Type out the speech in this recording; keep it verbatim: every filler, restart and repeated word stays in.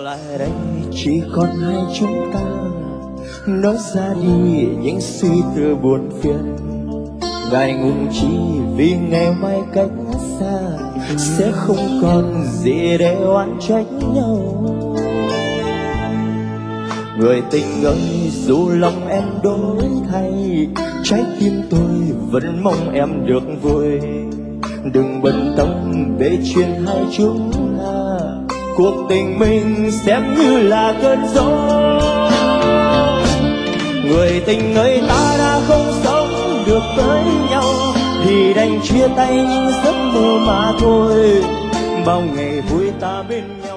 lại đây chỉ còn hai chúng ta, nói ra đi những suy tư buồn phiền. Ngại ngùng chi vì ngày mai cách xa, sẽ không còn gì để oán trách nhau. Người tình ơi, dù lòng em đổi thay, trái tim tôi vẫn mong em được vui. Đừng bận tâm về chuyện hai chúng ta, cuộc tình mình xem như là cơn gió. Người tình ơi, ta đã không sống được với nhau, thì đành chia tay những giấc mơ mà thôi. Bao ngày vui ta bên nhau.